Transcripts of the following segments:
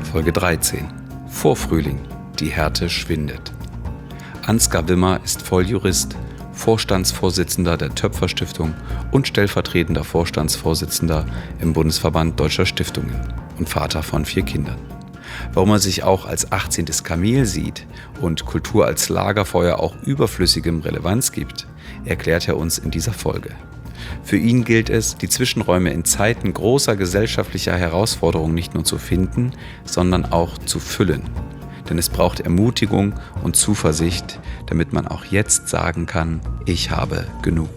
Folge 13. Vorfrühling. Die Härte schwindet. Ansgar Wimmer ist Volljurist, Vorstandsvorsitzender der Töpfer-Stiftung und stellvertretender Vorstandsvorsitzender im Bundesverband Deutscher Stiftungen und Vater von 4 Kindern. Warum er sich auch als 18. Kamel sieht und Kultur als Lagerfeuer auch überflüssigem Relevanz gibt, erklärt er uns in dieser Folge. Für ihn gilt es, die Zwischenräume in Zeiten großer gesellschaftlicher Herausforderungen nicht nur zu finden, sondern auch zu füllen. Denn es braucht Ermutigung und Zuversicht, damit man auch jetzt sagen kann, ich habe genug.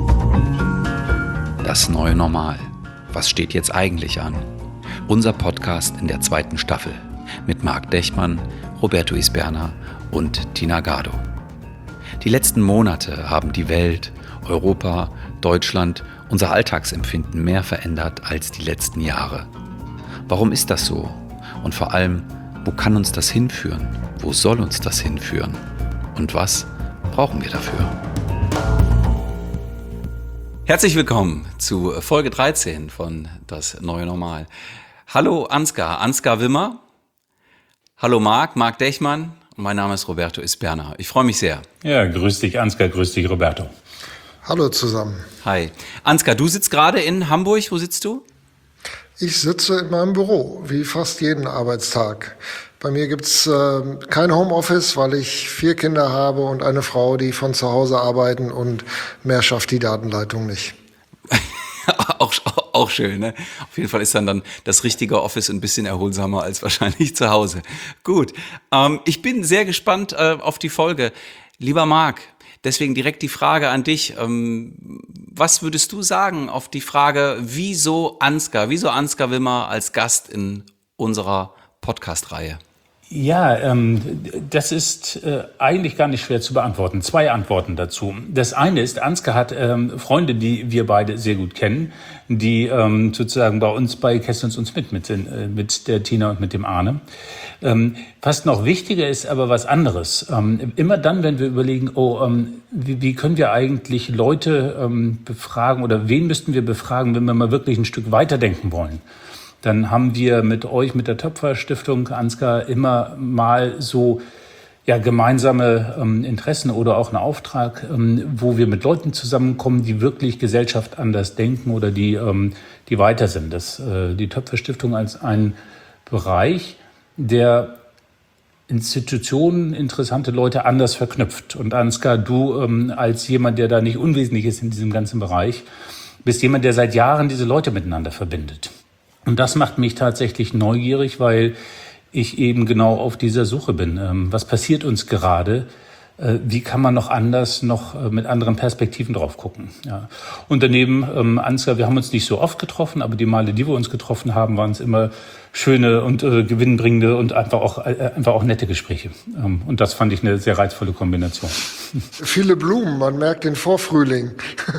Das neue Normal. Was steht jetzt eigentlich an? Unser Podcast in der 2. Staffel mit Marc Dechmann, Roberto Isberna und Tina Gado. Die letzten Monate haben die Welt, Europa, Deutschland, unser Alltagsempfinden mehr verändert als die letzten Jahre. Warum ist das so? Und vor allem, wo kann uns das hinführen? Wo soll uns das hinführen? Und was brauchen wir dafür? Herzlich willkommen zu Folge 13 von Das neue Normal. Hallo Ansgar Wimmer. Hallo Marc Dechmann. Und mein Name ist Roberto Isberna. Ich freue mich sehr. Ja, grüß dich Ansgar, grüß dich Roberto. Hallo zusammen. Hi. Ansgar, du sitzt gerade in Hamburg. Wo sitzt du? Ich sitze in meinem Büro, wie fast jeden Arbeitstag. Bei mir gibt's kein Homeoffice, weil ich 4 Kinder habe und eine Frau, die von zu Hause arbeiten, und mehr schafft die Datenleitung nicht. Auch schön, ne? Auf jeden Fall ist dann das richtige Office ein bisschen erholsamer als wahrscheinlich zu Hause. Gut, ich bin sehr gespannt auf die Folge. Lieber Marc, deswegen direkt die Frage an dich. Was würdest du sagen auf die Frage, wieso Ansgar Wimmer als Gast in unserer Podcast-Reihe? Ja, das ist eigentlich gar nicht schwer zu beantworten. 2 Antworten dazu. Das eine ist, Ansgar hat Freunde, die wir beide sehr gut kennen, die sozusagen bei uns bei Kästens uns mit sind, mit der Tina und mit dem Arne. Fast noch wichtiger ist aber was anderes. Immer dann, wenn wir überlegen, wie können wir eigentlich Leute befragen oder wen müssten wir befragen, wenn wir mal wirklich ein Stück weiterdenken wollen. Dann haben wir mit euch, mit der Töpfer-Stiftung, Ansgar, immer mal so gemeinsame Interessen oder auch einen Auftrag, wo wir mit Leuten zusammenkommen, die wirklich Gesellschaft anders denken oder die weiter sind. Die Töpfer-Stiftung als ein Bereich, der Institutionen, interessante Leute anders verknüpft. Und Ansgar, du als jemand, der da nicht unwesentlich ist in diesem ganzen Bereich, bist jemand, der seit Jahren diese Leute miteinander verbindet. Und das macht mich tatsächlich neugierig, weil ich eben genau auf dieser Suche bin. Was passiert uns gerade? Wie kann man noch mit anderen Perspektiven drauf gucken? Ja. Und daneben, Ansgar, wir haben uns nicht so oft getroffen, aber die Male, die wir uns getroffen haben, waren es immer schöne und gewinnbringende und einfach auch nette Gespräche. Und das fand ich eine sehr reizvolle Kombination. Viele Blumen, man merkt den Vorfrühling.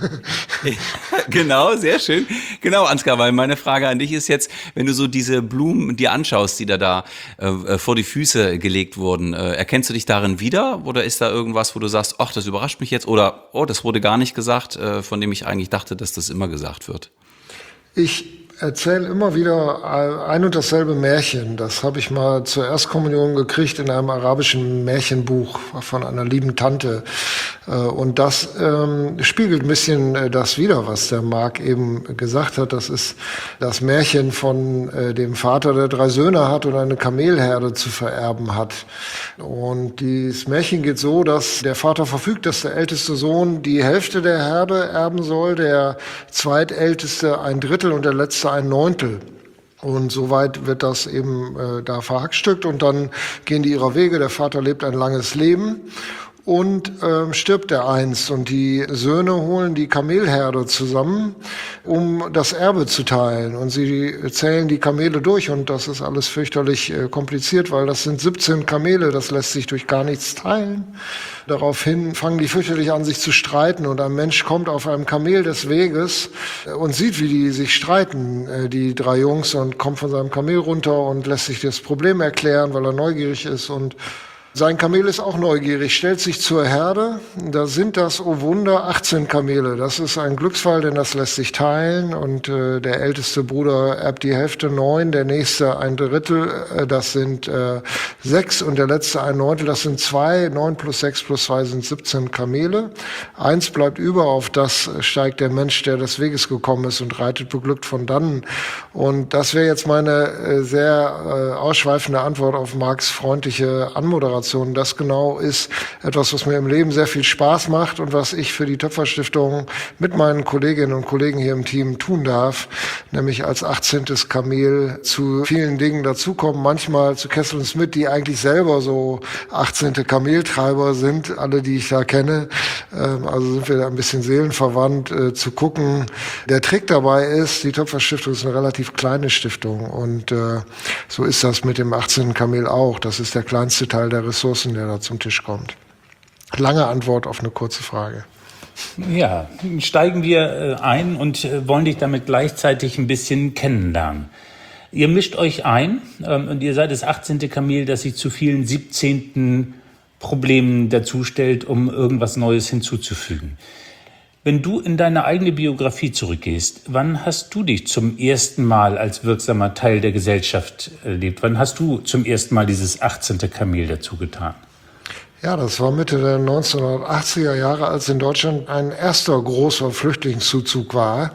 Genau, sehr schön. Genau, Ansgar, weil meine Frage an dich ist jetzt, wenn du so diese Blumen dir anschaust, die da vor die Füße gelegt wurden, erkennst du dich darin wieder? Oder ist da irgendwas, wo du sagst, ach, das überrascht mich jetzt? Oder, das wurde gar nicht gesagt, von dem ich eigentlich dachte, dass das immer gesagt wird? Ich erzähle immer wieder ein und dasselbe Märchen. Das habe ich mal zur Erstkommunion gekriegt in einem arabischen Märchenbuch von einer lieben Tante. Und das spiegelt ein bisschen das wider, was der Marc eben gesagt hat. Das ist das Märchen von dem Vater, der 3 Söhne hat und eine Kamelherde zu vererben hat. Und dieses Märchen geht so, dass der Vater verfügt, dass der älteste Sohn die Hälfte der Herde erben soll, der zweitälteste 1/3 und der letzte 1/9. Und soweit wird das eben da verhackstückt und dann gehen die ihrer Wege. Der Vater lebt ein langes Leben und stirbt er einst. Und die Söhne holen die Kamelherde zusammen, um das Erbe zu teilen. Und sie zählen die Kamele durch und das ist alles fürchterlich kompliziert, weil das sind 17 Kamele, das lässt sich durch gar nichts teilen. Daraufhin fangen die fürchterlich an, sich zu streiten und ein Mensch kommt auf einem Kamel des Weges und sieht, wie die sich streiten, die 3 Jungs, und kommt von seinem Kamel runter und lässt sich das Problem erklären, weil er neugierig ist, und Sein Kamel ist auch neugierig, stellt sich zur Herde. Da sind das, oh Wunder, 18 Kamele. Das ist ein Glücksfall, denn das lässt sich teilen. Und der älteste Bruder erbt die Hälfte, 9, der nächste ein Drittel, das sind 6 und der letzte ein Neuntel, das sind 2. 9 plus 6 plus 2 sind 17 Kamele. 1 bleibt über, auf das steigt der Mensch, der des Weges gekommen ist und reitet beglückt von dannen. Und das wäre jetzt meine sehr ausschweifende Antwort auf Marks freundliche Anmoderation. Das genau ist etwas, was mir im Leben sehr viel Spaß macht und was ich für die Töpferstiftung mit meinen Kolleginnen und Kollegen hier im Team tun darf, nämlich als 18. Kamel zu vielen Dingen dazukommen, manchmal zu Kessel und Smith, die eigentlich selber so 18. Kameltreiber sind, alle, die ich da kenne. Also sind wir da ein bisschen seelenverwandt, zu gucken. Der Trick dabei ist, die Töpferstiftung ist eine relativ kleine Stiftung und so ist das mit dem 18. Kamel auch. Das ist der kleinste Teil der Ressourcen, der da zum Tisch kommt. Lange Antwort auf eine kurze Frage. Ja, steigen wir ein und wollen dich damit gleichzeitig ein bisschen kennenlernen. Ihr mischt euch ein und ihr seid das 18. Kamel, das sich zu vielen 17. Problemen dazustellt, um irgendwas Neues hinzuzufügen. Wenn du in deine eigene Biografie zurückgehst, wann hast du dich zum ersten Mal als wirksamer Teil der Gesellschaft erlebt? Wann hast du zum ersten Mal dieses 18. Kamel dazu getan? Ja, das war Mitte der 1980er Jahre, als in Deutschland ein erster großer Flüchtlingszuzug war.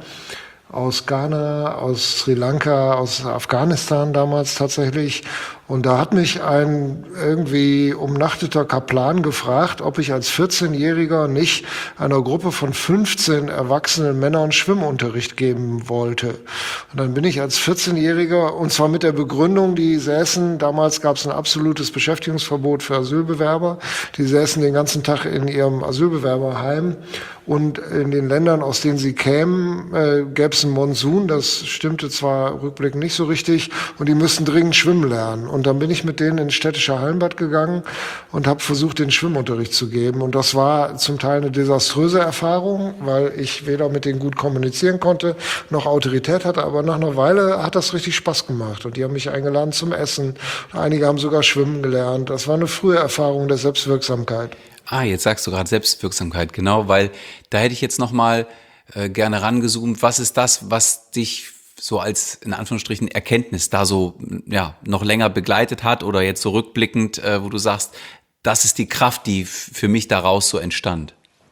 Aus Ghana, aus Sri Lanka, aus Afghanistan damals tatsächlich. Und da hat mich ein irgendwie umnachteter Kaplan gefragt, ob ich als 14-Jähriger nicht einer Gruppe von 15 erwachsenen Männern Schwimmunterricht geben wollte. Und dann bin ich als 14-Jähriger, und zwar mit der Begründung, die säßen, damals gab es ein absolutes Beschäftigungsverbot für Asylbewerber, die säßen den ganzen Tag in ihrem Asylbewerberheim. Und in den Ländern, aus denen sie kämen, gäbe es einen Monsun. Das stimmte zwar rückblickend nicht so richtig. Und die müssten dringend schwimmen lernen. Und dann bin ich mit denen ins städtische Hallenbad gegangen und habe versucht, den Schwimmunterricht zu geben. Und das war zum Teil eine desaströse Erfahrung, weil ich weder mit denen gut kommunizieren konnte, noch Autorität hatte. Aber nach einer Weile hat das richtig Spaß gemacht. Und die haben mich eingeladen zum Essen. Einige haben sogar schwimmen gelernt. Das war eine frühe Erfahrung der Selbstwirksamkeit. Jetzt sagst du gerade Selbstwirksamkeit, genau, weil da hätte ich jetzt nochmal gerne rangezoomt. Was ist das, was dich so als, in Anführungsstrichen, Erkenntnis da so noch länger begleitet hat oder jetzt so rückblickend, wo du sagst, das ist die Kraft, die für mich daraus so entstand?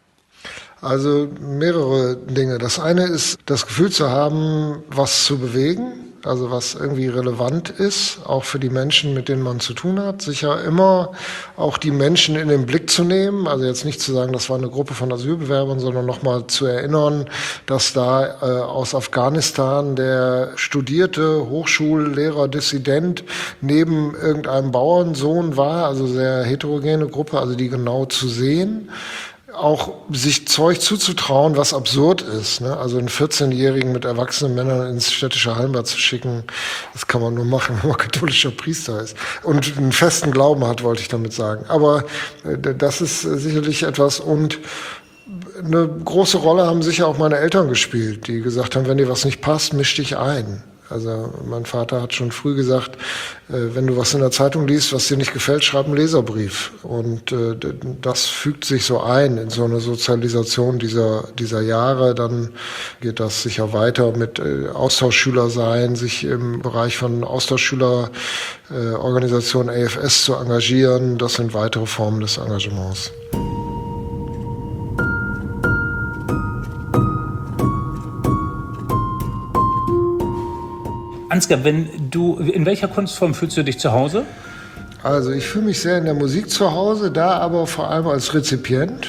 Also mehrere Dinge. Das eine ist, das Gefühl zu haben, was zu bewegen, also was irgendwie relevant ist, auch für die Menschen, mit denen man zu tun hat. Sicher immer auch die Menschen in den Blick zu nehmen, also jetzt nicht zu sagen, das war eine Gruppe von Asylbewerbern, sondern nochmal zu erinnern, dass da aus Afghanistan der studierte Hochschullehrer, Dissident neben irgendeinem Bauernsohn war, also sehr heterogene Gruppe, also die genau zu sehen. Auch sich Zeug zuzutrauen, was absurd ist, ne? Also einen 14-Jährigen mit erwachsenen Männern ins städtische Hallenbad zu schicken, das kann man nur machen, wenn man katholischer Priester ist und einen festen Glauben hat, wollte ich damit sagen. Aber das ist sicherlich etwas, und eine große Rolle haben sicher auch meine Eltern gespielt, die gesagt haben, wenn dir was nicht passt, misch dich ein. Also mein Vater hat schon früh gesagt, wenn du was in der Zeitung liest, was dir nicht gefällt, schreib einen Leserbrief. Und das fügt sich so ein in so eine Sozialisation dieser Jahre. Dann geht das sicher weiter mit Austauschschüler sein, sich im Bereich von Austauschschülerorganisation AFS zu engagieren. Das sind weitere Formen des Engagements. Ansgar, in welcher Kunstform fühlst du dich zu Hause? Also ich fühle mich sehr in der Musik zu Hause, da aber vor allem als Rezipient.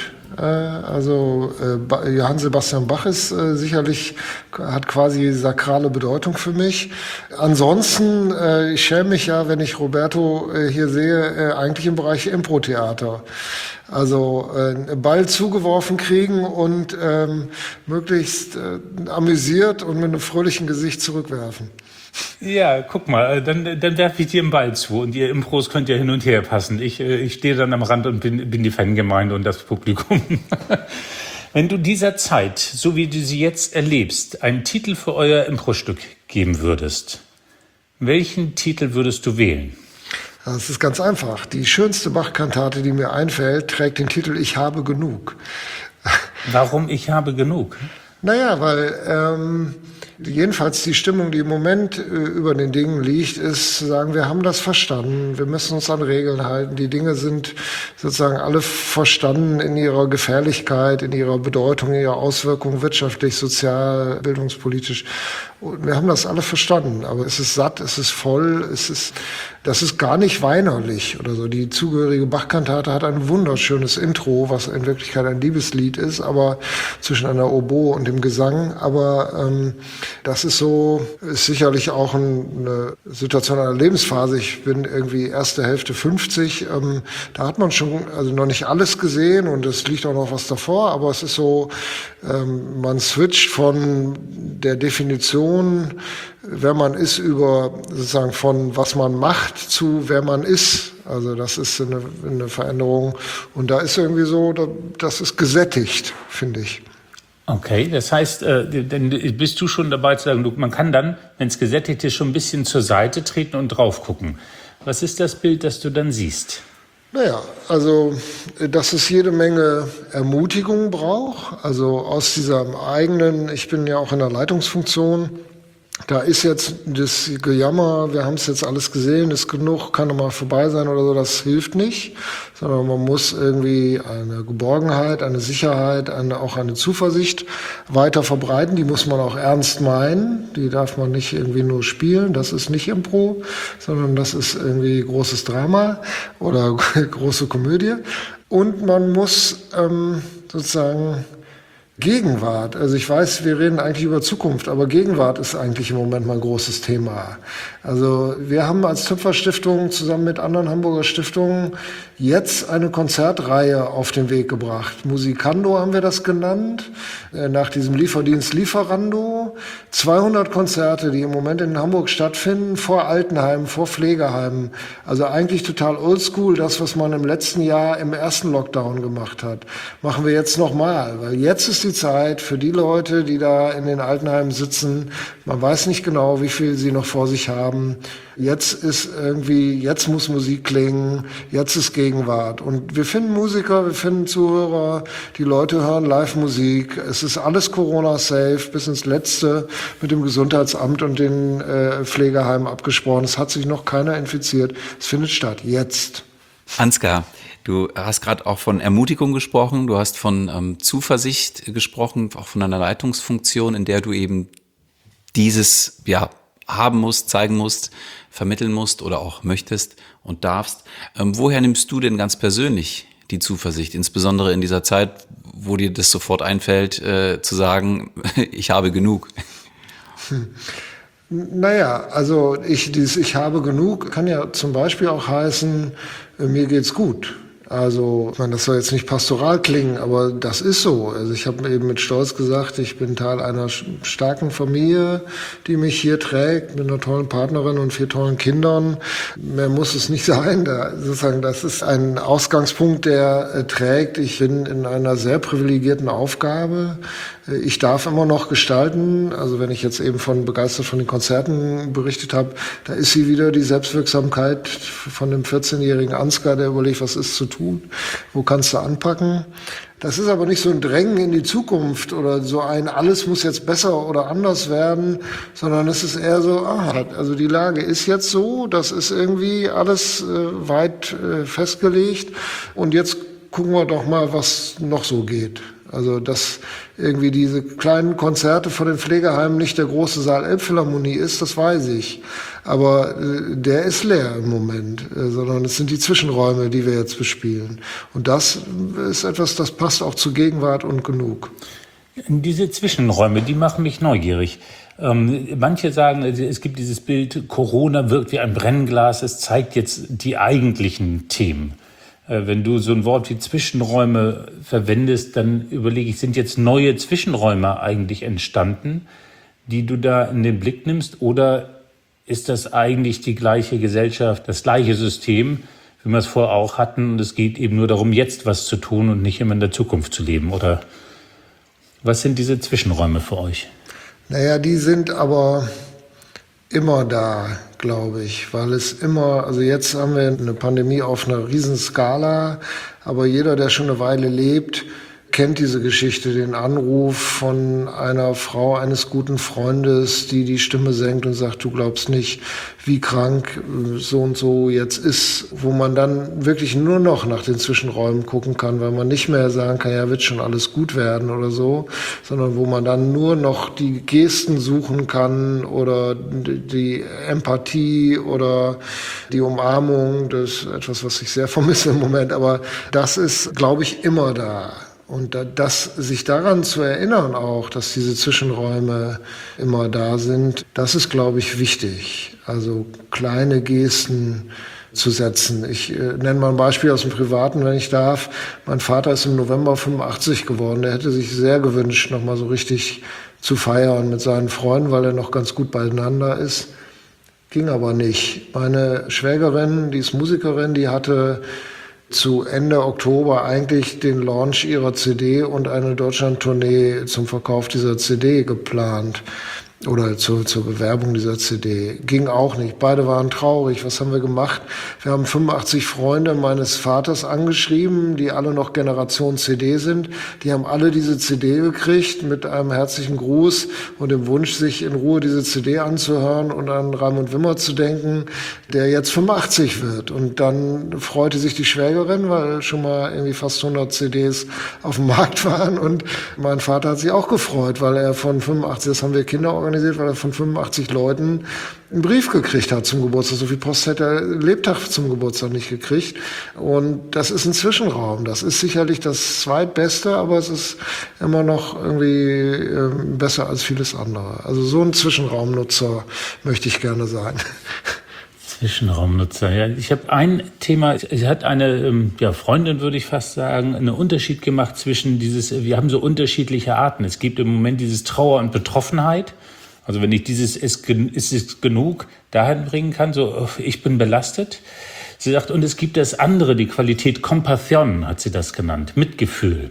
Johann Sebastian Bach ist hat quasi sakrale Bedeutung für mich. Ansonsten, ich schäme mich ja, wenn ich Roberto hier sehe, eigentlich im Bereich Impro-Theater. Also Ball zugeworfen kriegen und möglichst amüsiert und mit einem fröhlichen Gesicht zurückwerfen. Ja, guck mal, dann werfe ich dir einen Ball zu und ihr Impros könnt ja hin und her passen. Ich stehe dann am Rand und bin die Fangemeinde und das Publikum. Wenn du dieser Zeit, so wie du sie jetzt erlebst, einen Titel für euer Impro-Stück geben würdest, welchen Titel würdest du wählen? Das ist ganz einfach. Die schönste Bach-Kantate, die mir einfällt, trägt den Titel Ich habe genug. Warum ich habe genug? Naja, weil jedenfalls die Stimmung, die im Moment über den Dingen liegt, ist zu sagen, wir haben das verstanden, wir müssen uns an Regeln halten. Die Dinge sind sozusagen alle verstanden in ihrer Gefährlichkeit, in ihrer Bedeutung, in ihrer Auswirkung wirtschaftlich, sozial, bildungspolitisch. Und wir haben das alle verstanden, aber es ist satt, es ist voll, das ist gar nicht weinerlich oder so. Die zugehörige Bach-Kantate hat ein wunderschönes Intro, was in Wirklichkeit ein Liebeslied ist, aber zwischen einer Oboe und dem Gesang. Aber das ist sicherlich auch eine Situation einer Lebensphase. Ich bin irgendwie erste Hälfte 50. Da hat man schon also noch nicht alles gesehen und es liegt auch noch was davor. Aber es ist so, man switcht von der Definition, wer man ist, über sozusagen von was man macht zu wer man ist. Also das ist eine Veränderung und da ist irgendwie so, das ist gesättigt, finde ich. Okay, das heißt, dann bist du schon dabei zu sagen, man kann dann, wenn es gesättigt ist, schon ein bisschen zur Seite treten und drauf gucken. Was ist das Bild, das du dann siehst? Naja, also dass es jede Menge Ermutigung braucht, also aus dieser eigenen, ich bin ja auch in der Leitungsfunktion, da ist jetzt das Gejammer, wir haben es jetzt alles gesehen, ist genug, kann doch mal vorbei sein oder so, das hilft nicht, sondern man muss irgendwie eine Geborgenheit, eine Sicherheit, auch eine Zuversicht weiter verbreiten, die muss man auch ernst meinen, die darf man nicht irgendwie nur spielen, das ist nicht Impro, sondern das ist irgendwie großes Drama oder große Komödie und man muss sozusagen Gegenwart, also ich weiß, wir reden eigentlich über Zukunft, aber Gegenwart ist eigentlich im Moment mal ein großes Thema. Also wir haben als Töpfer-Stiftung zusammen mit anderen Hamburger Stiftungen jetzt eine Konzertreihe auf den Weg gebracht. Musikando haben wir das genannt, nach diesem Lieferdienst Lieferando. 200 Konzerte, die im Moment in Hamburg stattfinden, vor Altenheimen, vor Pflegeheimen. Also eigentlich total oldschool, das, was man im letzten Jahr im ersten Lockdown gemacht hat, machen wir jetzt nochmal, weil jetzt ist die Zeit für die Leute, die da in den Altenheimen sitzen. Man weiß nicht genau, wie viel sie noch vor sich haben. Jetzt muss Musik klingen, jetzt ist Gegenwart. Und wir finden Musiker, wir finden Zuhörer, die Leute hören Live-Musik. Es ist alles Corona-safe, bis ins Letzte mit dem Gesundheitsamt und den Pflegeheimen abgesprochen. Es hat sich noch keiner infiziert. Es findet statt, jetzt. Ansgar, du hast gerade auch von Ermutigung gesprochen, du hast von Zuversicht gesprochen, auch von einer Leitungsfunktion, in der du eben dieses haben musst, zeigen musst, vermitteln musst oder auch möchtest und darfst. Woher nimmst du denn ganz persönlich die Zuversicht, insbesondere in dieser Zeit, wo dir das sofort einfällt, zu sagen, ich habe genug? Naja, also ich habe genug kann ja zum Beispiel auch heißen, mir geht's gut. Also, ich meine, das soll jetzt nicht pastoral klingen, aber das ist so. Also ich habe eben mit Stolz gesagt, ich bin Teil einer starken Familie, die mich hier trägt, mit einer tollen Partnerin und 4 tollen Kindern. Mehr muss es nicht sein. Das ist ein Ausgangspunkt, der trägt. Ich bin in einer sehr privilegierten Aufgabe. Ich darf immer noch gestalten. Also wenn ich jetzt eben begeistert von den Konzerten berichtet habe, da ist sie wieder, die Selbstwirksamkeit von dem 14-jährigen Ansgar, der überlegt, was ist zu tun, wo kannst du anpacken. Das ist aber nicht so ein Drängen in die Zukunft oder so alles muss jetzt besser oder anders werden, sondern es ist eher so, also die Lage ist jetzt so, das ist irgendwie alles weit festgelegt und jetzt gucken wir doch mal, was noch so geht. Also, dass irgendwie diese kleinen Konzerte vor den Pflegeheimen nicht der große Saal Elbphilharmonie ist, das weiß ich. Aber der ist leer im Moment, sondern es sind die Zwischenräume, die wir jetzt bespielen. Und das ist etwas, das passt auch zu Gegenwart und genug. Diese Zwischenräume, die machen mich neugierig. Manche sagen, es gibt dieses Bild, Corona wirkt wie ein Brennglas, es zeigt jetzt die eigentlichen Themen. Wenn du so ein Wort wie Zwischenräume verwendest, dann überlege ich, sind jetzt neue Zwischenräume eigentlich entstanden, die du da in den Blick nimmst? Oder ist das eigentlich die gleiche Gesellschaft, das gleiche System, wie wir es vorher auch hatten? Und es geht eben nur darum, jetzt was zu tun und nicht immer in der Zukunft zu leben. Oder was sind diese Zwischenräume für euch? Naja, die sind aber immer da, glaube ich, weil es immer, also jetzt haben wir eine Pandemie auf einer Riesenskala, aber jeder, der schon eine Weile lebt, kennt diese Geschichte, den Anruf von einer Frau eines guten Freundes, die die Stimme senkt und sagt, du glaubst nicht, wie krank so und so jetzt ist, wo man dann wirklich nur noch nach den Zwischenräumen gucken kann, weil man nicht mehr sagen kann, ja, wird schon alles gut werden oder so, sondern wo man dann nur noch die Gesten suchen kann oder die Empathie oder die Umarmung. Das ist etwas, was ich sehr vermisse im Moment, aber das ist, glaube ich, immer da. Und sich daran zu erinnern auch, dass diese Zwischenräume immer da sind, das ist, glaube ich, wichtig. Also kleine Gesten zu setzen. Ich nenne mal ein Beispiel aus dem Privaten, wenn ich darf. Mein Vater ist im November 85 geworden. Der hätte sich sehr gewünscht, nochmal so richtig zu feiern mit seinen Freunden, weil er noch ganz gut beieinander ist. Ging aber nicht. Meine Schwägerin, die ist Musikerin, die hatte zu Ende Oktober eigentlich den Launch ihrer CD und eine Deutschland-Tournee zum Verkauf dieser CD geplant. Oder zur Bewerbung dieser CD. Ging auch nicht. Beide waren traurig. Was haben wir gemacht? Wir haben 85 Freunde meines Vaters angeschrieben, die alle noch Generation CD sind. Die haben alle diese CD gekriegt mit einem herzlichen Gruß und dem Wunsch, sich in Ruhe diese CD anzuhören und an Raimund Wimmer zu denken, der jetzt 85 wird. Und dann freute sich die Schwägerin, weil schon mal irgendwie fast 100 CDs auf dem Markt waren. Und mein Vater hat sich auch gefreut, weil er von 85, das haben wir Kinder organisiert, weil er von 85 Leuten einen Brief gekriegt hat zum Geburtstag. So viel Post hätte er Lebtag zum Geburtstag nicht gekriegt. Und das ist ein Zwischenraum. Das ist sicherlich das Zweitbeste, aber es ist immer noch irgendwie besser als vieles andere. Also so ein Zwischenraumnutzer möchte ich gerne sein. Zwischenraumnutzer, ja. Ich habe ein Thema, es hat eine Freundin, würde ich fast sagen, einen Unterschied gemacht zwischen wir haben so unterschiedliche Arten. Es gibt im Moment dieses Trauer und Betroffenheit. Also wenn ich dieses ist es genug dahin bringen kann, so ich bin belastet. Sie sagt, und es gibt das andere, die Qualität Compassion hat sie das genannt, Mitgefühl.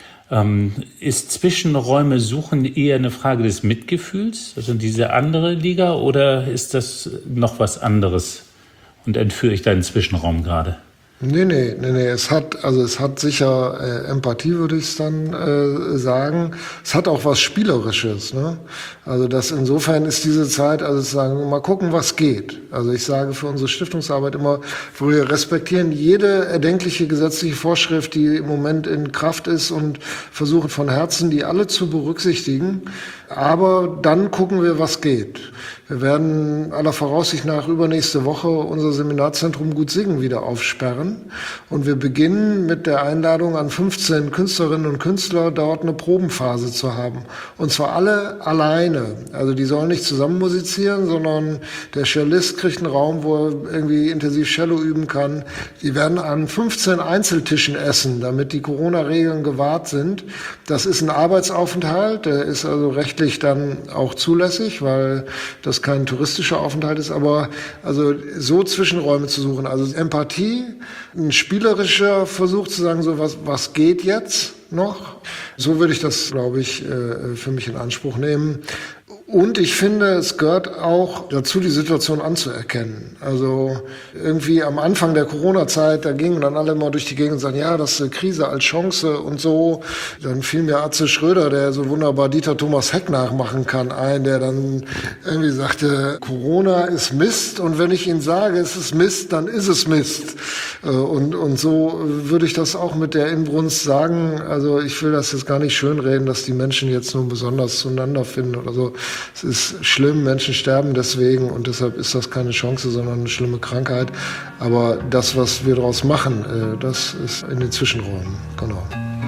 Ist Zwischenräume suchen eher eine Frage des Mitgefühls, also diese andere Liga, oder ist das noch was anderes? Und entführe ich deinen Zwischenraum gerade? Nee. Es hat sicher Empathie, würde ich es dann sagen. Es hat auch was Spielerisches, ne? Also insofern ist diese Zeit, also sagen, mal gucken, was geht. Also ich sage für unsere Stiftungsarbeit immer, wir respektieren jede erdenkliche gesetzliche Vorschrift, die im Moment in Kraft ist und versuchen von Herzen, die alle zu berücksichtigen. Aber dann gucken wir, was geht. Wir werden aller Voraussicht nach übernächste Woche unser Seminarzentrum Gut Singen wieder aufsperren. Und wir beginnen mit der Einladung an 15 Künstlerinnen und Künstler, dort eine Probenphase zu haben. Und zwar alle alleine. Also die sollen nicht zusammen musizieren, sondern der Cellist kriegt einen Raum, wo er irgendwie intensiv Cello üben kann. Die werden an 15 Einzeltischen essen, damit die Corona-Regeln gewahrt sind. Das ist ein Arbeitsaufenthalt, der ist also rechtlich dann auch zulässig, weil das kein touristischer Aufenthalt ist, aber also so Zwischenräume zu suchen, also Empathie, ein spielerischer Versuch zu sagen, so was geht jetzt noch? So würde ich das, glaube ich, für mich in Anspruch nehmen. Und ich finde, es gehört auch dazu, die Situation anzuerkennen. Also irgendwie am Anfang der Corona-Zeit, da gingen dann alle mal durch die Gegend und sagten, ja, das ist eine Krise als Chance und so. Dann fiel mir Atze Schröder, der so wunderbar Dieter Thomas Heck nachmachen kann, ein, der dann irgendwie sagte, Corona ist Mist und wenn ich Ihnen sage, es ist Mist, dann ist es Mist. Und so würde ich das auch mit der Inbrunst sagen. Also ich will das jetzt gar nicht schönreden, dass die Menschen jetzt nun besonders zueinander finden oder so. Es ist schlimm, Menschen sterben deswegen und deshalb ist das keine Chance, sondern eine schlimme Krankheit. Aber das, was wir daraus machen, das ist in den Zwischenräumen, genau.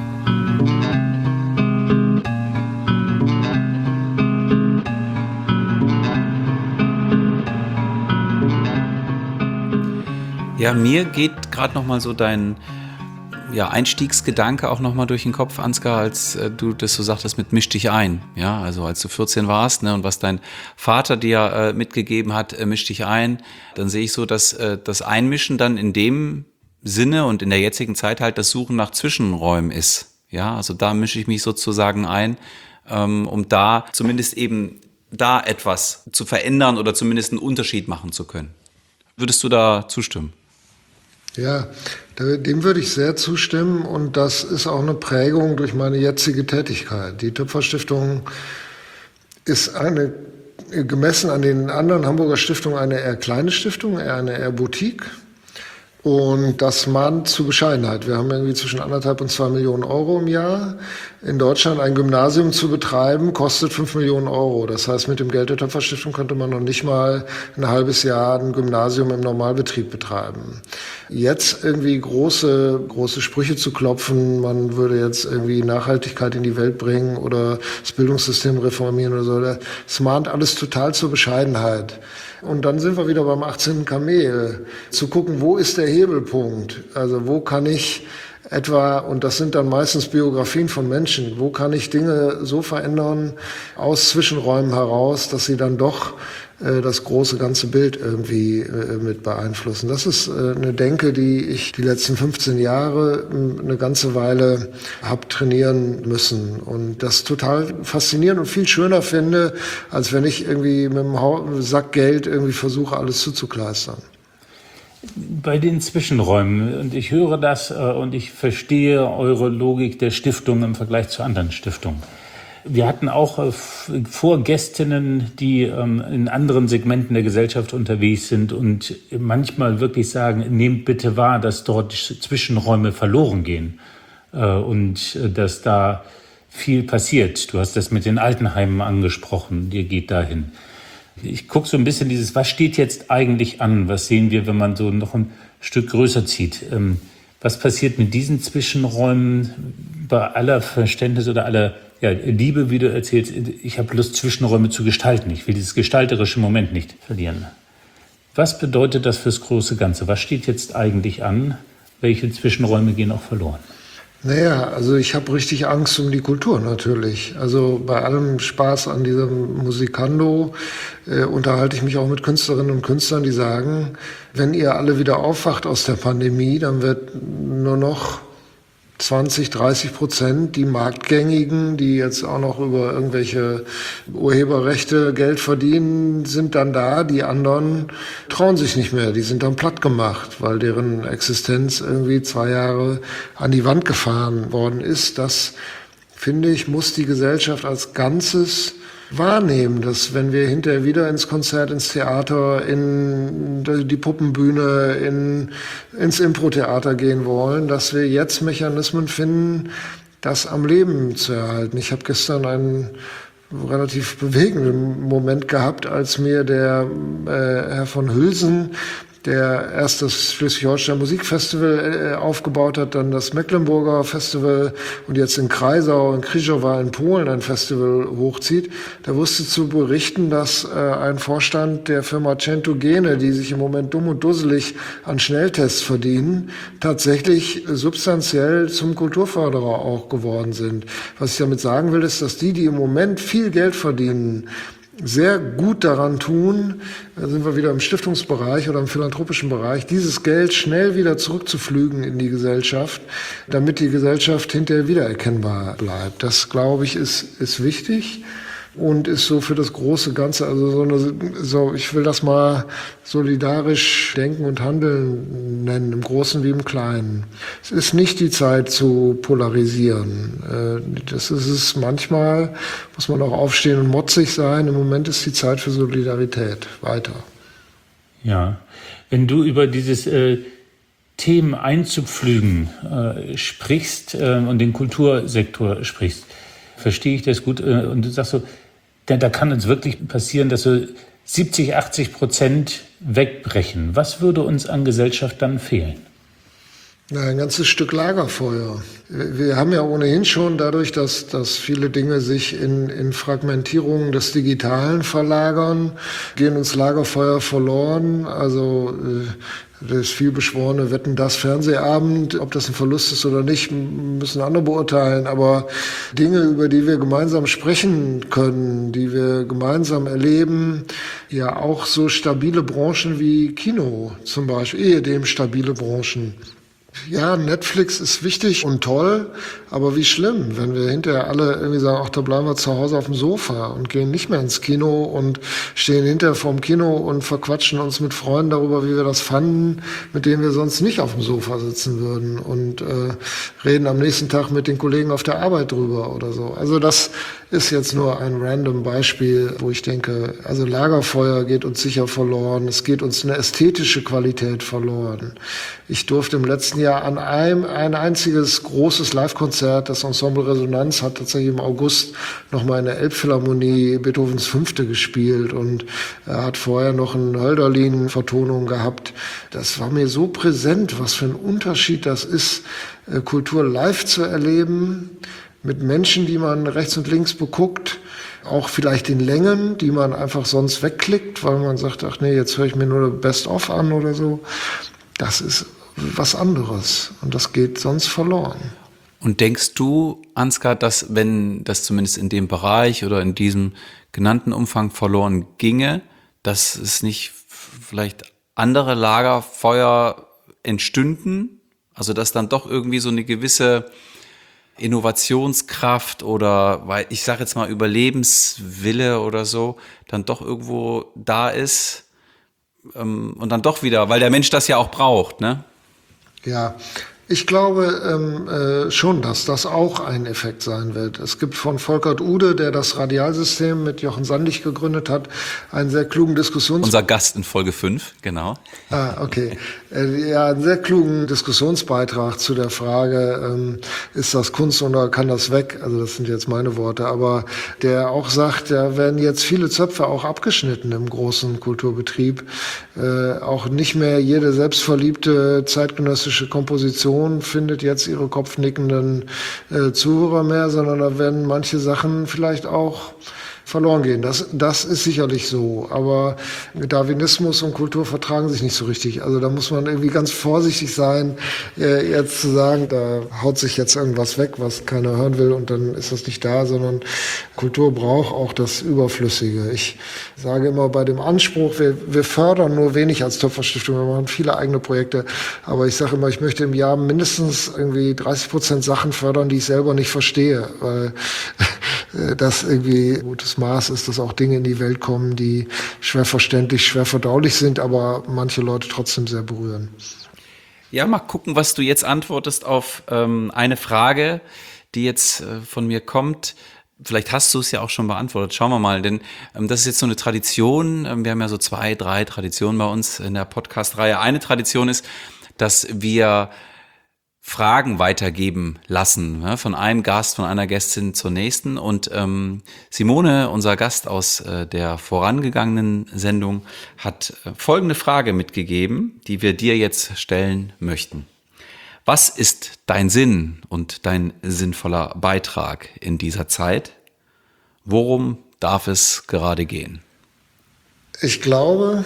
Ja, mir geht gerade noch mal so dein Einstiegsgedanke auch nochmal durch den Kopf, Ansgar, als du das so sagtest mit misch dich ein. Ja, also als du 14 warst, ne, und was dein Vater dir mitgegeben hat, misch dich ein, dann sehe ich so, dass das Einmischen dann in dem Sinne und in der jetzigen Zeit halt das Suchen nach Zwischenräumen ist. Ja, also da mische ich mich sozusagen ein, um da zumindest eben da etwas zu verändern oder zumindest einen Unterschied machen zu können. Würdest du da zustimmen? Ja, dem würde ich sehr zustimmen und das ist auch eine Prägung durch meine jetzige Tätigkeit. Die Töpferstiftung ist gemessen an den anderen Hamburger Stiftungen eine eher kleine Stiftung, eine eher Boutique. Und das mahnt zu Bescheidenheit. Wir haben irgendwie zwischen 1,5 und 2 Millionen Euro im Jahr. In Deutschland ein Gymnasium zu betreiben, kostet 5 Millionen Euro. Das heißt, mit dem Geld der Töpferstiftung könnte man noch nicht mal ein halbes Jahr ein Gymnasium im Normalbetrieb betreiben. Jetzt irgendwie große Sprüche zu klopfen, man würde jetzt irgendwie Nachhaltigkeit in die Welt bringen oder das Bildungssystem reformieren oder so, das mahnt alles total zur Bescheidenheit. Und dann sind wir wieder beim 18. Kamel, zu gucken, wo ist der Hebelpunkt? Also wo kann ich etwa, und das sind dann meistens Biografien von Menschen, wo kann ich Dinge so verändern aus Zwischenräumen heraus, dass sie dann doch das große ganze Bild irgendwie mit beeinflussen. Das ist eine Denke, die ich die letzten 15 Jahre eine ganze Weile habe trainieren müssen und das total faszinierend und viel schöner finde, als wenn ich irgendwie mit einem Sack Geld irgendwie versuche, alles zuzukleistern. Bei den Zwischenräumen, und ich höre das und ich verstehe eure Logik der Stiftung im Vergleich zu anderen Stiftungen. Wir hatten auch Vorgästinnen, die in anderen Segmenten der Gesellschaft unterwegs sind und manchmal wirklich sagen, nehmt bitte wahr, dass dort Zwischenräume verloren gehen und dass da viel passiert. Du hast das mit den Altenheimen angesprochen, ihr geht dahin. Ich gucke so ein bisschen was steht jetzt eigentlich an? Was sehen wir, wenn man so noch ein Stück größer zieht? Was passiert mit diesen Zwischenräumen bei aller Verständnis oder aller Liebe, wie du erzählst? Ich habe Lust, Zwischenräume zu gestalten. Ich will dieses gestalterische Moment nicht verlieren. Was bedeutet das fürs große Ganze? Was steht jetzt eigentlich an? Welche Zwischenräume gehen auch verloren? Naja, also ich habe richtig Angst um die Kultur natürlich. Also bei allem Spaß an diesem Musikando unterhalte ich mich auch mit Künstlerinnen und Künstlern, die sagen, wenn ihr alle wieder aufwacht aus der Pandemie, dann wird nur noch 20-30%, die Marktgängigen, die jetzt auch noch über irgendwelche Urheberrechte Geld verdienen, sind dann da. Die anderen trauen sich nicht mehr. Die sind dann platt gemacht, weil deren Existenz irgendwie 2 Jahre an die Wand gefahren worden ist. Das, finde ich, muss die Gesellschaft als Ganzes wahrnehmen, dass wenn wir hinterher wieder ins Konzert, ins Theater, in die Puppenbühne, ins Impro-Theater gehen wollen, dass wir jetzt Mechanismen finden, das am Leben zu erhalten. Ich habe gestern einen relativ bewegenden Moment gehabt, als mir der Herr von Hülsen, der erst das Schleswig-Holstein Musikfestival aufgebaut hat, dann das Mecklenburger Festival und jetzt in Kreisau und Krzyżowa in Polen ein Festival hochzieht. Der wusste zu berichten, dass ein Vorstand der Firma Centogene, die sich im Moment dumm und dusselig an Schnelltests verdienen, tatsächlich substanziell zum Kulturförderer auch geworden sind. Was ich damit sagen will, ist, dass die im Moment viel Geld verdienen, sehr gut daran tun, da sind wir wieder im Stiftungsbereich oder im philanthropischen Bereich, dieses Geld schnell wieder zurückzuflügen in die Gesellschaft, damit die Gesellschaft hinterher wiedererkennbar bleibt. Das, glaube ich, ist wichtig und ist so für das große Ganze, also ich will das mal solidarisch denken und handeln nennen, im Großen wie im Kleinen. Es ist nicht die Zeit zu polarisieren. Das ist es manchmal, muss man auch aufstehen und motzig sein. Im Moment ist die Zeit für Solidarität. Weiter. Ja, wenn du über dieses Themen einzupflügen sprichst und den Kultursektor sprichst, verstehe ich das gut. Und du sagst so, da kann es wirklich passieren, dass so 70-80% wegbrechen. Was würde uns an Gesellschaft dann fehlen? Na, ein ganzes Stück Lagerfeuer. Wir haben ja ohnehin schon dadurch, dass viele Dinge sich in Fragmentierungen des Digitalen verlagern, gehen uns Lagerfeuer verloren. Also das vielbeschworene Wetten, das Fernsehabend, ob das ein Verlust ist oder nicht, müssen andere beurteilen. Aber Dinge, über die wir gemeinsam sprechen können, die wir gemeinsam erleben, ja auch so stabile Branchen wie Kino zum Beispiel, ehedem stabile Branchen. Ja, Netflix ist wichtig und toll, aber wie schlimm, wenn wir hinterher alle irgendwie sagen, ach, da bleiben wir zu Hause auf dem Sofa und gehen nicht mehr ins Kino und stehen hinterher vorm Kino und verquatschen uns mit Freunden darüber, wie wir das fanden, mit denen wir sonst nicht auf dem Sofa sitzen würden und reden am nächsten Tag mit den Kollegen auf der Arbeit drüber oder so. Also das ist jetzt nur ein random Beispiel, wo ich denke, also Lagerfeuer geht uns sicher verloren, es geht uns eine ästhetische Qualität verloren. Ich durfte im letzten Jahr an ein einziges großes Live-Konzert, das Ensemble Resonanz hat tatsächlich im August nochmal in der Elbphilharmonie Beethovens Fünfte gespielt und er hat vorher noch eine Hölderlin-Vertonung gehabt. Das war mir so präsent, was für ein Unterschied das ist, Kultur live zu erleben, mit Menschen, die man rechts und links beguckt, auch vielleicht in Längen, die man einfach sonst wegklickt, weil man sagt, ach nee, jetzt höre ich mir nur Best-of an oder so. Das ist was anderes und das geht sonst verloren. Und denkst du, Ansgar, dass wenn das zumindest in dem Bereich oder in diesem genannten Umfang verloren ginge, dass es nicht vielleicht andere Lagerfeuer entstünden? Also dass dann doch irgendwie so eine gewisse Innovationskraft oder, weil ich sage jetzt mal Überlebenswille oder so, dann doch irgendwo da ist und dann doch wieder, weil der Mensch das ja auch braucht, ne? Ja, ich glaube schon, dass das auch ein Effekt sein wird. Es gibt von Volkert Ude, der das Radialsystem mit Jochen Sandig gegründet hat, einen sehr klugen Unser Gast in Folge 5, genau. Okay. Ja, einen sehr klugen Diskussionsbeitrag zu der Frage, ist das Kunst oder kann das weg? Also das sind jetzt meine Worte, aber der auch sagt, da werden jetzt viele Zöpfe auch abgeschnitten im großen Kulturbetrieb. Auch nicht mehr jede selbstverliebte zeitgenössische Komposition findet jetzt ihre kopfnickenden Zuhörer mehr, sondern da werden manche Sachen vielleicht auch verloren gehen. Das ist sicherlich so, aber Darwinismus und Kultur vertragen sich nicht so richtig. Also da muss man irgendwie ganz vorsichtig sein, jetzt zu sagen, da haut sich jetzt irgendwas weg, was keiner hören will und dann ist das nicht da, sondern Kultur braucht auch das Überflüssige. Ich sage immer bei dem Anspruch, wir fördern nur wenig als Töpferstiftung, wir machen viele eigene Projekte, aber ich sage immer, ich möchte im Jahr mindestens irgendwie 30% Sachen fördern, die ich selber nicht verstehe, weil das irgendwie ein gutes Maß ist, dass auch Dinge in die Welt kommen, die schwer verständlich, schwer verdaulich sind, aber manche Leute trotzdem sehr berühren. Ja, mal gucken, was du jetzt antwortest auf eine Frage, die jetzt von mir kommt. Vielleicht hast du es ja auch schon beantwortet. Schauen wir mal, denn das ist jetzt so eine Tradition. Wir haben ja so 2, 3 Traditionen bei uns in der Podcast-Reihe. Eine Tradition ist, dass wir Fragen weitergeben lassen, ja, von einem Gast, von einer Gästin zur nächsten. Und Simone, unser Gast aus der vorangegangenen Sendung, hat folgende Frage mitgegeben, die wir dir jetzt stellen möchten. Was ist dein Sinn und dein sinnvoller Beitrag in dieser Zeit? Worum darf es gerade gehen? Ich glaube,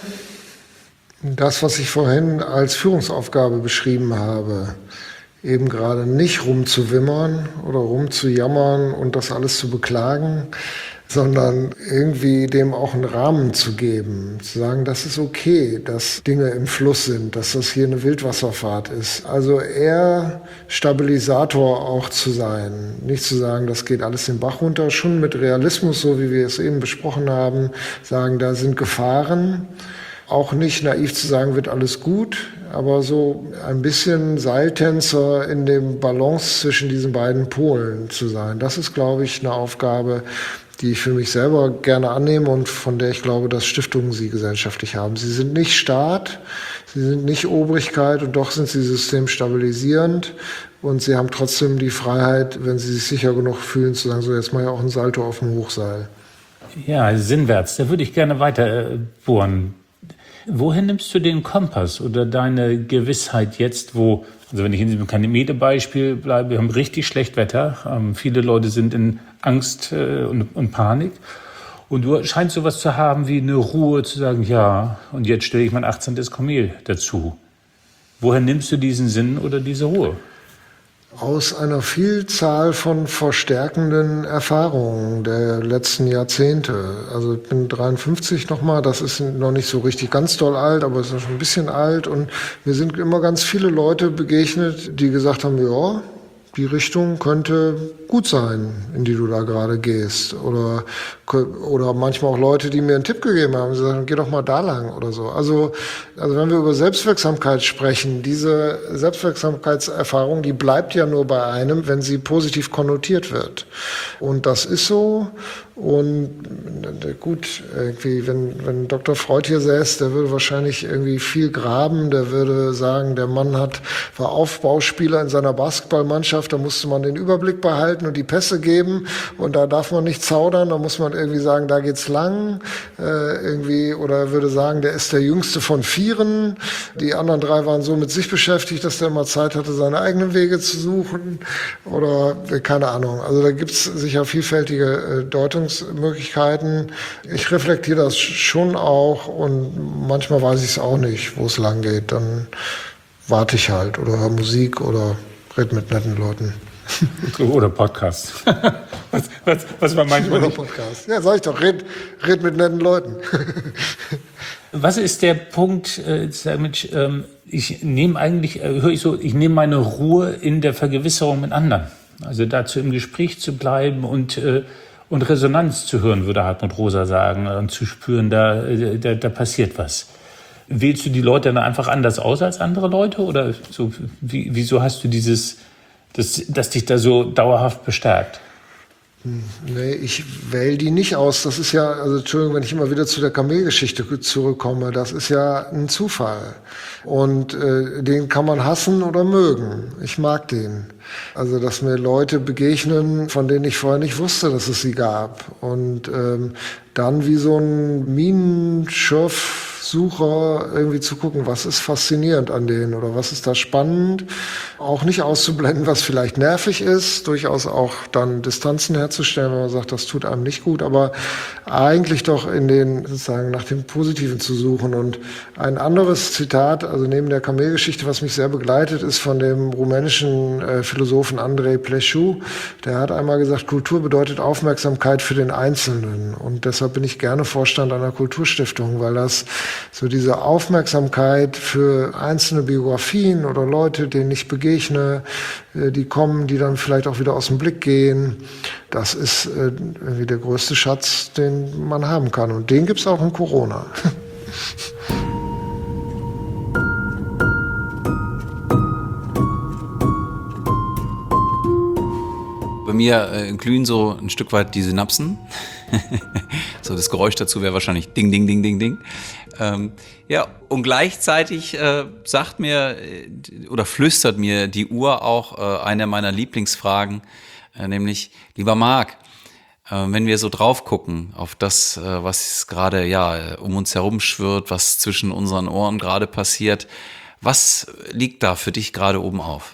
das, was ich vorhin als Führungsaufgabe beschrieben habe, eben gerade nicht rumzuwimmern oder rumzujammern und das alles zu beklagen, sondern irgendwie dem auch einen Rahmen zu geben, zu sagen, das ist okay, dass Dinge im Fluss sind, dass das hier eine Wildwasserfahrt ist. Also eher Stabilisator auch zu sein, nicht zu sagen, das geht alles den Bach runter, schon mit Realismus, so wie wir es eben besprochen haben, sagen, da sind Gefahren. Auch nicht naiv zu sagen, wird alles gut, aber so ein bisschen Seiltänzer in dem Balance zwischen diesen beiden Polen zu sein. Das ist, glaube ich, eine Aufgabe, die ich für mich selber gerne annehme und von der ich glaube, dass Stiftungen sie gesellschaftlich haben. Sie sind nicht Staat, sie sind nicht Obrigkeit und doch sind sie systemstabilisierend und sie haben trotzdem die Freiheit, wenn sie sich sicher genug fühlen, zu sagen, so jetzt mal ja auch ein Salto auf dem Hochseil. Ja, sinnwärts, da würde ich gerne weiter bohren. Woher nimmst du den Kompass oder deine Gewissheit jetzt, wo, also wenn ich in diesem Kanemede-Beispiel bleibe, wir haben richtig schlecht Wetter, viele Leute sind in Angst und Panik und du scheinst sowas zu haben wie eine Ruhe, zu sagen, ja, und jetzt stelle ich mein 18. Kamel dazu. Woher nimmst du diesen Sinn oder diese Ruhe? Aus einer Vielzahl von verstärkenden Erfahrungen der letzten Jahrzehnte. Also ich bin 53 nochmal, das ist noch nicht so richtig ganz doll alt, aber es ist schon ein bisschen alt. Und mir sind immer ganz viele Leute begegnet, die gesagt haben, ja, die Richtung könnte gut sein, in die du da gerade gehst. Oder manchmal auch Leute, die mir einen Tipp gegeben haben, sie sagen, geh doch mal da lang oder so. Also wenn wir über Selbstwirksamkeit sprechen, diese Selbstwirksamkeitserfahrung, die bleibt ja nur bei einem, wenn sie positiv konnotiert wird. Und das ist so. Und gut, irgendwie, wenn Dr. Freud hier säß, der würde wahrscheinlich irgendwie viel graben, der würde sagen, der Mann war Aufbauspieler in seiner Basketballmannschaft, da musste man den Überblick behalten und die Pässe geben und da darf man nicht zaudern, da muss man irgendwie sagen, da geht's lang, irgendwie, oder er würde sagen, der ist der jüngste von Vieren, die anderen 3 waren so mit sich beschäftigt, dass der immer Zeit hatte, seine eigenen Wege zu suchen oder keine Ahnung. Also da gibt's sicher vielfältige Deutungsmöglichkeiten. Ich reflektiere das schon auch und manchmal weiß ich es auch nicht, wo es lang geht. Dann warte ich halt oder höre Musik oder rede mit netten Leuten. Oder Podcast. was man manchmal oder Podcast. Ja, sag ich doch, red mit netten Leuten. Was ist der Punkt, ich nehme meine Ruhe in der Vergewisserung mit anderen. Also dazu im Gespräch zu bleiben und Resonanz zu hören, würde Hartmut Rosa sagen, und zu spüren, da passiert was. Wählst du die Leute dann einfach anders aus als andere Leute? Oder so, wieso hast du das dich da so dauerhaft bestärkt? Nee, ich wähle die nicht aus. Das ist ja, also Entschuldigung, wenn ich immer wieder zu der Kamelgeschichte zurückkomme, das ist ja ein Zufall. Und den kann man hassen oder mögen. Ich mag den. Also, dass mir Leute begegnen, von denen ich vorher nicht wusste, dass es sie gab. Und dann wie so ein Minenschürfsucher irgendwie zu gucken, was ist faszinierend an denen oder was ist da spannend. Auch nicht auszublenden, was vielleicht nervig ist, durchaus auch dann Distanzen herzustellen, wenn man sagt, das tut einem nicht gut, aber eigentlich doch sozusagen nach dem Positiven zu suchen. Und ein anderes Zitat, also neben der Kamelgeschichte, was mich sehr begleitet, ist von dem rumänischen Philosophen Andrei Pleșu. Der hat einmal gesagt, Kultur bedeutet Aufmerksamkeit für den Einzelnen. Und deshalb bin ich gerne Vorstand einer Kulturstiftung, weil das so diese Aufmerksamkeit für einzelne Biografien oder Leute, denen ich begegne, die kommen, die dann vielleicht auch wieder aus dem Blick gehen. Das ist irgendwie der größte Schatz, den man haben kann. Und den gibt's auch in Corona. Bei mir glühen so ein Stück weit die Synapsen. So, das Geräusch dazu wäre wahrscheinlich Ding, Ding, Ding, Ding, Ding. Ja, und gleichzeitig sagt mir oder flüstert mir die Uhr auch eine meiner Lieblingsfragen, nämlich, lieber Marc, wenn wir so drauf gucken auf das, was gerade um uns herum schwirrt, was zwischen unseren Ohren gerade passiert, was liegt da für dich gerade oben auf?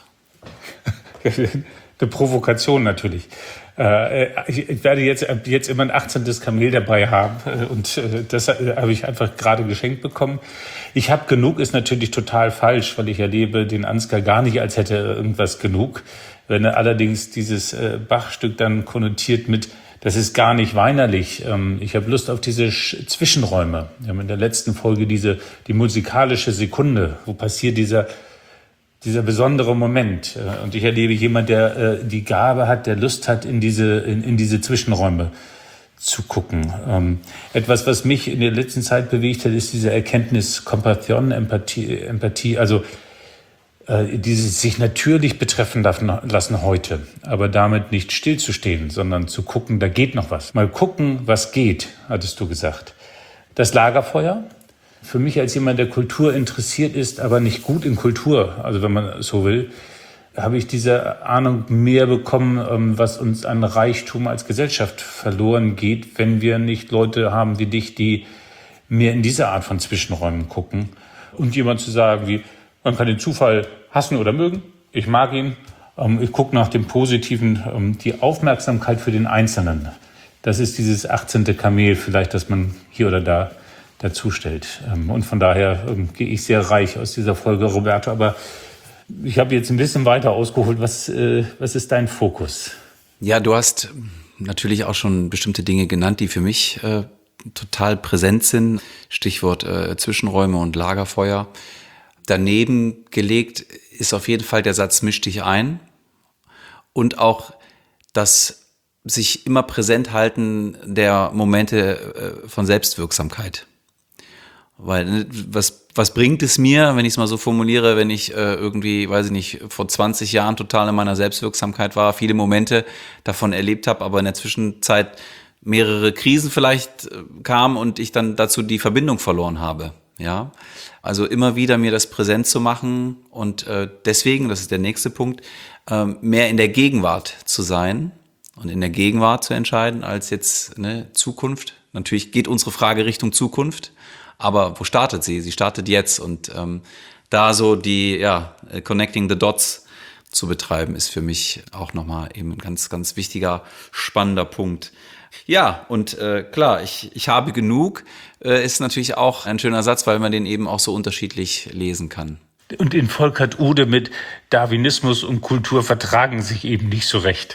Eine Provokation natürlich. Ich werde jetzt immer ein 18. Kamel dabei haben und das habe ich einfach gerade geschenkt bekommen. Ich habe genug ist natürlich total falsch, weil ich erlebe den Ansgar gar nicht, als hätte er irgendwas genug. Wenn er allerdings dieses Bach-Stück dann konnotiert mit, das ist gar nicht weinerlich. Ich habe Lust auf diese Zwischenräume. Wir haben in der letzten Folge die musikalische Sekunde, wo passiert dieser besondere Moment. Und ich erlebe jemand, der die Gabe hat, der Lust hat, in diese Zwischenräume zu gucken. Etwas, was mich in der letzten Zeit bewegt hat, ist diese Erkenntnis Compassion, Empathie, also dieses sich natürlich betreffen lassen heute, aber damit nicht stillzustehen, sondern zu gucken, da geht noch was. Mal gucken, was geht, hattest du gesagt. Das Lagerfeuer. Für mich als jemand, der Kultur interessiert ist, aber nicht gut in Kultur, also wenn man so will, habe ich diese Ahnung mehr bekommen, was uns an Reichtum als Gesellschaft verloren geht, wenn wir nicht Leute haben wie dich, die mehr in diese Art von Zwischenräumen gucken. Und jemand zu sagen wie, man kann den Zufall hassen oder mögen, ich mag ihn, ich gucke nach dem Positiven, die Aufmerksamkeit für den Einzelnen. Das ist dieses 18. Kamel vielleicht, das man hier oder da dazu stellt. Und von daher gehe ich sehr reich aus dieser Folge, Roberto. Aber Ich habe jetzt ein bisschen weiter ausgeholt. Was ist dein Fokus? Ja, du hast natürlich auch schon bestimmte Dinge genannt, die für mich total präsent sind. Stichwort Zwischenräume und Lagerfeuer. Daneben gelegt ist auf jeden Fall der Satz "Misch dich ein" und auch das sich immer präsent halten der Momente von Selbstwirksamkeit. Weil was bringt es mir, wenn ich es mal so formuliere, wenn ich irgendwie, weiß ich nicht, vor 20 Jahren total in meiner Selbstwirksamkeit war, viele Momente davon erlebt habe, aber in der Zwischenzeit mehrere Krisen vielleicht kamen und ich dann dazu die Verbindung verloren habe. Ja, also immer wieder mir das präsent zu machen und deswegen, das ist der nächste Punkt, mehr in der Gegenwart zu sein und in der Gegenwart zu entscheiden als jetzt Zukunft. Natürlich geht unsere Frage Richtung Zukunft, aber wo startet sie? Sie startet jetzt und da so die Connecting the Dots zu betreiben, ist für mich auch nochmal eben ein ganz, ganz wichtiger, spannender Punkt. Ja, und klar, ich habe genug, ist natürlich auch ein schöner Satz, weil man den eben auch so unterschiedlich lesen kann. Und in Volkert Ude mit Darwinismus und Kultur vertragen sich eben nicht so recht.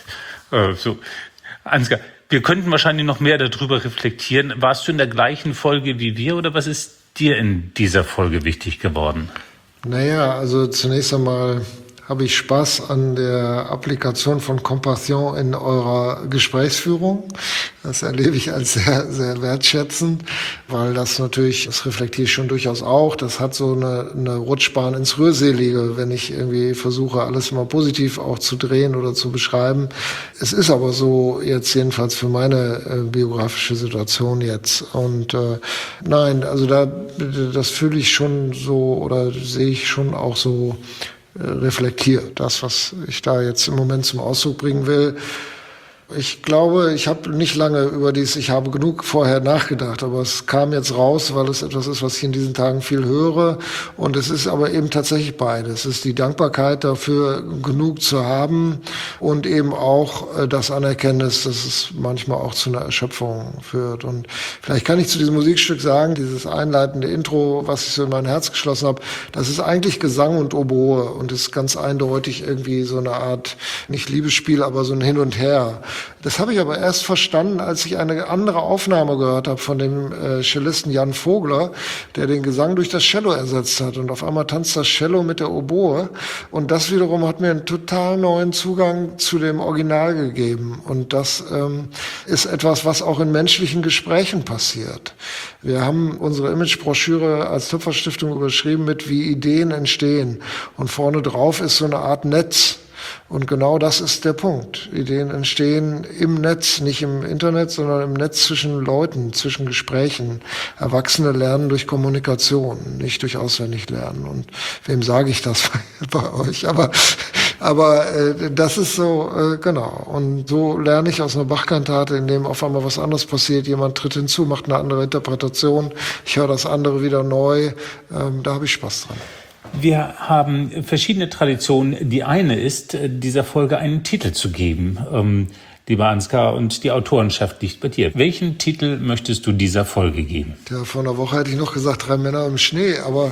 Ansgar, wir könnten wahrscheinlich noch mehr darüber reflektieren. Warst du in der gleichen Folge wie wir oder was ist dir in dieser Folge wichtig geworden? Naja, also zunächst einmal habe ich Spaß an der Applikation von Compassion in eurer Gesprächsführung. Das erlebe ich als sehr, sehr wertschätzend, weil das natürlich, das reflektiere ich schon durchaus auch, das hat so eine Rutschbahn ins Rührselige, wenn ich irgendwie versuche, alles mal positiv auch zu drehen oder zu beschreiben. Es ist aber so jetzt jedenfalls für meine biografische Situation jetzt. Und nein, also das fühle ich schon so oder sehe ich schon auch so reflektiert. Das, was ich da jetzt im Moment zum Ausdruck bringen will. Ich glaube, ich habe nicht lange über ich habe genug vorher nachgedacht, aber es kam jetzt raus, weil es etwas ist, was ich in diesen Tagen viel höre. Und es ist aber eben tatsächlich beides. Es ist die Dankbarkeit dafür, genug zu haben und eben auch das Anerkenntnis, dass es manchmal auch zu einer Erschöpfung führt. Und vielleicht kann ich zu diesem Musikstück sagen, dieses einleitende Intro, was ich so in mein Herz geschlossen habe, das ist eigentlich Gesang und Oboe und ist ganz eindeutig irgendwie so eine Art, nicht Liebesspiel, aber so ein Hin und Her. Das habe ich aber erst verstanden, als ich eine andere Aufnahme gehört habe von dem Cellisten Jan Vogler, der den Gesang durch das Cello ersetzt hat. Und auf einmal tanzt das Cello mit der Oboe. Und das wiederum hat mir einen total neuen Zugang zu dem Original gegeben. Und das ist etwas, was auch in menschlichen Gesprächen passiert. Wir haben unsere Imagebroschüre als Töpferstiftung überschrieben mit "Wie Ideen entstehen". Und vorne drauf ist so eine Art Netz. Und genau das ist der Punkt. Ideen entstehen im Netz, nicht im Internet, sondern im Netz zwischen Leuten, zwischen Gesprächen. Erwachsene lernen durch Kommunikation, nicht durch Auswendiglernen. Und wem sage ich das bei euch? Aber das ist so, genau. Und so lerne ich aus einer Bach-Kantate, in dem auf einmal was anderes passiert. Jemand tritt hinzu, macht eine andere Interpretation. Ich höre das andere wieder neu. Da habe ich Spaß dran. Wir haben verschiedene Traditionen. Die eine ist, dieser Folge einen Titel zu geben. Lieber Ansgar, und die Autorenschaft liegt bei dir. Welchen Titel möchtest du dieser Folge geben? Ja, vor einer Woche hätte ich noch gesagt, 3 Männer im Schnee, aber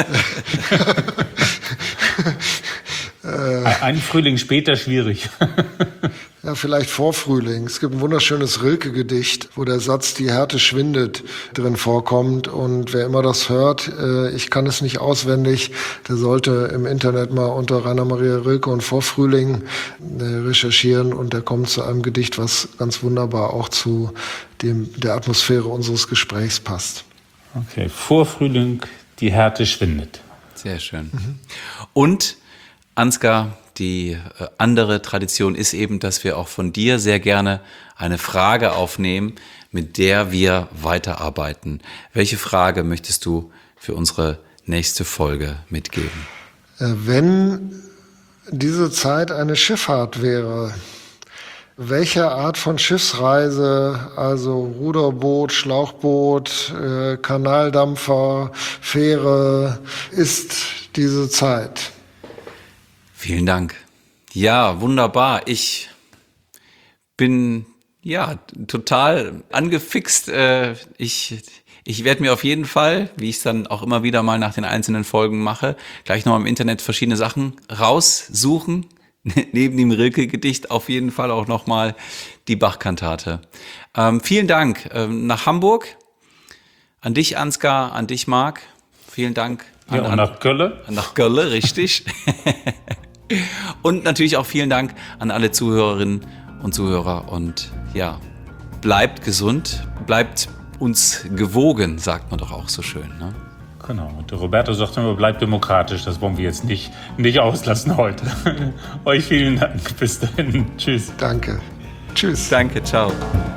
Ein Frühling später schwierig. ja, vielleicht Vorfrühling. Es gibt ein wunderschönes Rilke-Gedicht, wo der Satz "Die Härte schwindet" drin vorkommt. Und wer immer das hört, ich kann es nicht auswendig, der sollte im Internet mal unter Rainer Maria Rilke und Vorfrühling recherchieren. Und der kommt zu einem Gedicht, was ganz wunderbar auch zu der Atmosphäre unseres Gesprächs passt. Okay, Vorfrühling, die Härte schwindet. Sehr schön. Und Ansgar, die andere Tradition ist eben, dass wir auch von dir sehr gerne eine Frage aufnehmen, mit der wir weiterarbeiten. Welche Frage möchtest du für unsere nächste Folge mitgeben? Wenn diese Zeit eine Schifffahrt wäre, welche Art von Schiffsreise, also Ruderboot, Schlauchboot, Kanaldampfer, Fähre, ist diese Zeit? Vielen Dank. Ja, wunderbar. Ich bin Ja, total angefixt. Ich werde mir auf jeden Fall, wie ich es dann auch immer wieder mal nach den einzelnen Folgen mache, gleich noch im Internet verschiedene Sachen raussuchen. Neben dem Rilke-Gedicht auf jeden Fall auch nochmal die Bach-Kantate. Vielen Dank nach Hamburg, an dich Ansgar, an dich Marc. Vielen Dank. Ja, und nach Köln. Nach Köln, richtig. Und natürlich auch vielen Dank an alle Zuhörerinnen und Zuhörer. Und ja, bleibt gesund, bleibt uns gewogen, sagt man doch auch so schön, ne? Genau, und der Roberto sagt immer, bleibt demokratisch. Das wollen wir jetzt nicht auslassen heute. Euch vielen Dank. Bis dahin. Tschüss. Danke. Tschüss. Danke, ciao.